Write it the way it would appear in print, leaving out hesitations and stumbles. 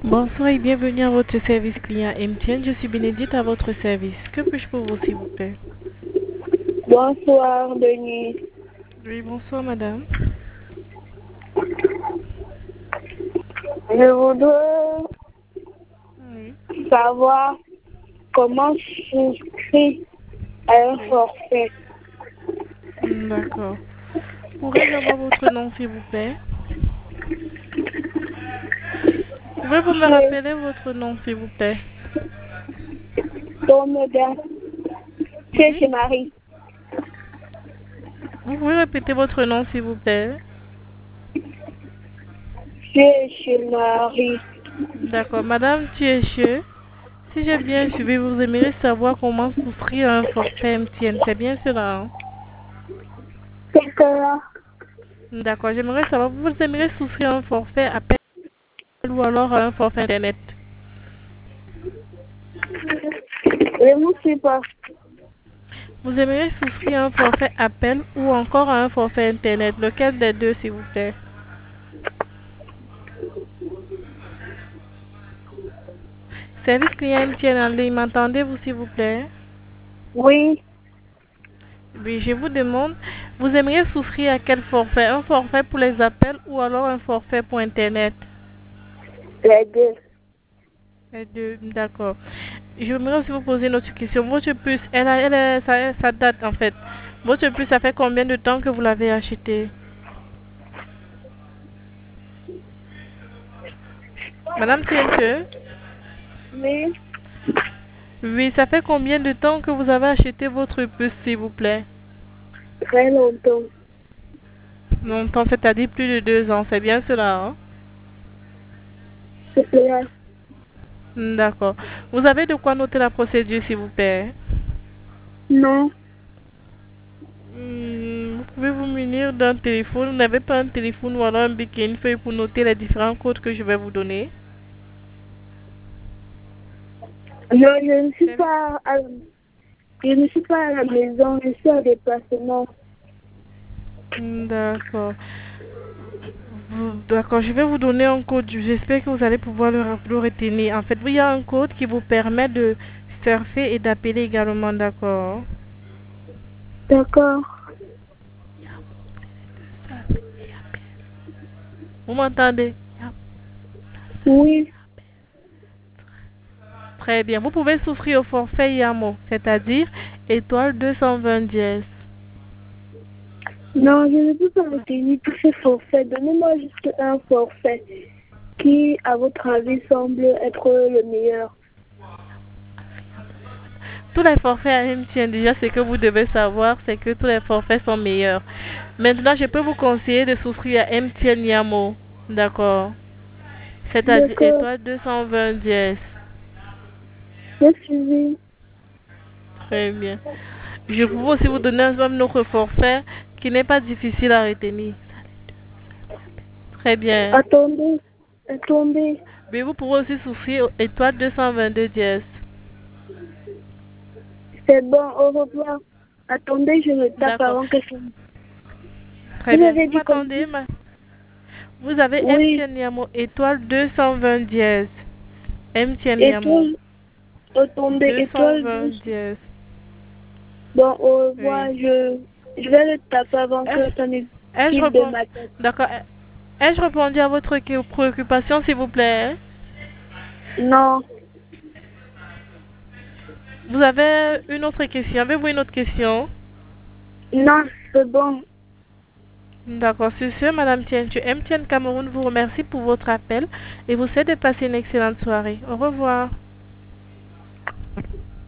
Bonsoir et bienvenue à votre service client MTN. Je suis Bénédicte à votre service. Que puis-je pour vous, s'il vous plaît? Bonsoir, Denis. Oui, bonsoir, madame. Je voudrais Oui. savoir comment souscrire à un Oui. forfait. D'accord. Pourrais-je avoir votre nom, s'il vous plaît? Pouvez-vous me Chez rappeler votre nom, s'il vous plaît? Tomega, Oui. chez Marie, Vous pouvez répéter votre nom, s'il vous plaît? chez Marie. D'accord. Madame Tuéché, si j'ai bien suivi, vous aimeriez savoir comment souscrire à un forfait MTN. C'est bien cela, hein? C'est là. D'accord. J'aimerais savoir, vous aimeriez souscrire à un forfait appel ou alors à un forfait Internet? Je ne sais pas. Vous aimeriez souscrire à un forfait appel ou encore à un forfait Internet? Lequel des deux, s'il vous plaît? Service client MTN en ligne, m'entendez-vous, s'il vous plaît? Oui, Oui, je vous demande, vous aimeriez souscrire à quel forfait? Un forfait pour les appels ou alors un forfait pour Internet? les deux. Les deux, d'accord. J'aimerais aussi vous poser une autre question. Votre puce, ça date en fait. Votre puce, ça fait combien de temps que vous l'avez achetée? Madame TNT? Mais Oui, ça fait combien de temps que vous avez acheté votre puce, s'il vous plaît? très longtemps. Longtemps, c'est-à-dire plus de 2 ans, c'est bien cela, hein? C'est là. D'accord. Vous avez de quoi noter la procédure, s'il vous plaît? Non, Vous pouvez vous munir d'un téléphone. Vous n'avez pas un téléphone ou alors un bic et une feuille pour noter les différents codes que je vais vous donner? non, je ne suis C'est- pas je ne suis pas à la maison, je suis en déplacement. D'accord. D'accord, je vais vous donner un code. J'espère que vous allez pouvoir le retenir. En fait, il y a un code qui vous permet de surfer et d'appeler également, d'accord? D'accord. Vous m'entendez? Oui, Très bien. Vous pouvez souscrire au forfait Yamo, c'est-à-dire étoile 220 dièse. non, je ne peux pas retenir tous ces forfaits. Donnez-moi juste un forfait qui, à votre avis, semble être le meilleur. Tous les forfaits à MTN, déjà, ce que vous devez savoir, c'est que tous les forfaits sont meilleurs. Maintenant, je peux vous conseiller de souscrire à MTN Yamo, d'accord? C'est-à-dire D'accord, étoile 220 dièse. je suis. Très bien. Je peux aussi vous donner un autre forfait qui n'est pas difficile à retenir. Très bien. Attendez, attendez. Mais vous pouvez aussi souscrire étoile 222 dièse. C'est bon, au revoir. Attendez, je le tape D'accord. avant que ça. Très Vous bien. avez Vous dit comme m'attendez, vous avez oui, MTN Yamo étoile 220 dièse. MTN Yamo étoile, attendez, étoile 220 douce. dièse. Bon, au revoir, Oui. je vais le taper avant Ai-je que ça ne ai-je quitte de répondu? ma tête. D'accord. Ai-je répondu à votre préoccupation, s'il vous plaît? Non, Vous avez une autre question? Avez-vous une autre question? non, c'est bon. D'accord, c'est sûr, Madame Tientu. MTN Cameroun vous remercie pour votre appel et vous souhaite de passer une excellente soirée. Au revoir.